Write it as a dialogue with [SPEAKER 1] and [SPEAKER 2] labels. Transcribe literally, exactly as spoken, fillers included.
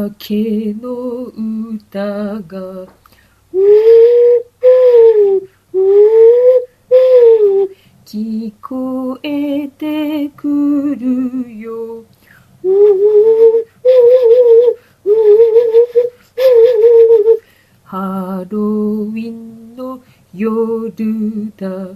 [SPEAKER 1] けの歌が聞こえてくるよ。ハロウィンの夜だ。